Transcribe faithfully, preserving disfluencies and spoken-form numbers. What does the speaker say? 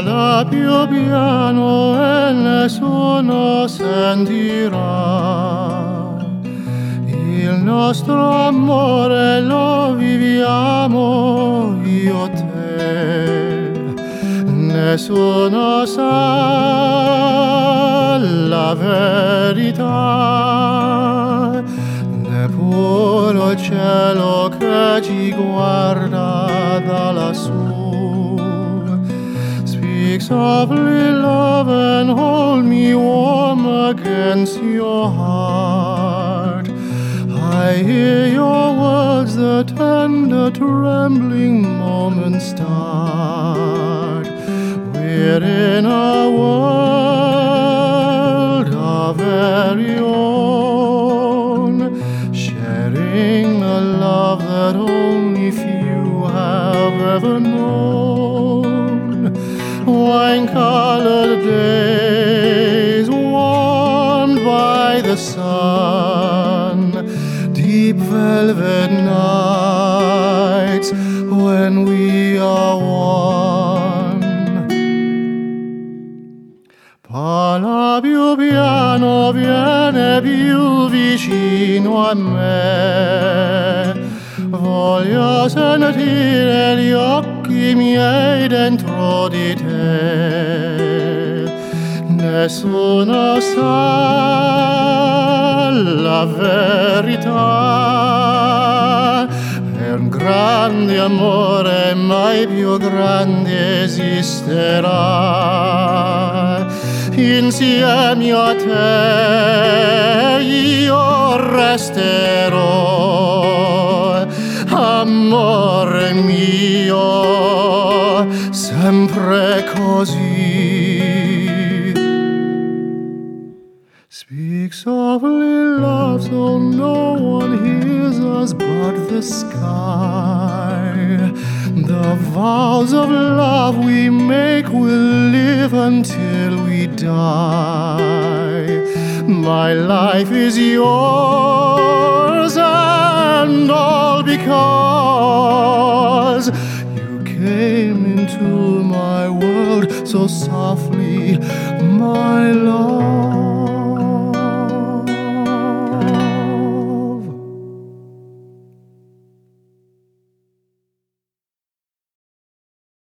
Parla più piano e nessuno sentirà. Il nostro amore lo viviamo io e te. Nessuno sa la verità, neppure il cielo che ci guarda da lassù. Speak softly, love, and hold me warm against your heart. I hear your words, the tender, trembling moments start. We're in a world of very own, sharing a love that only few have ever known. Wine-colored days warmed by the sun, deep velvet nights when we are one. Parla più piano, viene più vicino a me. Voglio sentire gli occhi miei dentro di te. Nessuno sa la verità. È un grande amore, mai più grande esisterà. Insieme a te io resterò, amore mio, sempre così. Speak softly, love, so no one hears us but the sky. The vows of love we make will live until we die. My life is yours, and all because you came into my world so softly, my love.